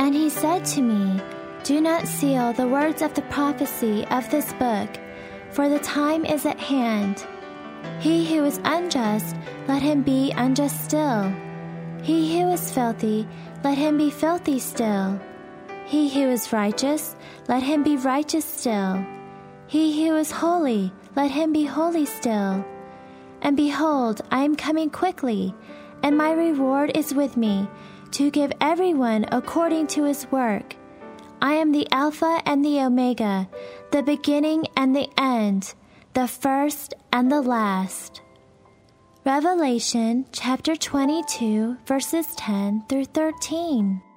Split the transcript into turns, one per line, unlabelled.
And he said to me, "Do not seal the words of the prophecy of this book, for the time is at hand. He who is unjust, let him be unjust still. He who is filthy, let him be filthy still. He who is righteous, let him be righteous still. He who is holy, let him be holy still. And behold, I am coming quickly, and my reward is with me, to give everyone according to his work. I am the Alpha and the Omega, the beginning and the end, the first and the last." Revelation chapter 22, verses 10 through 13.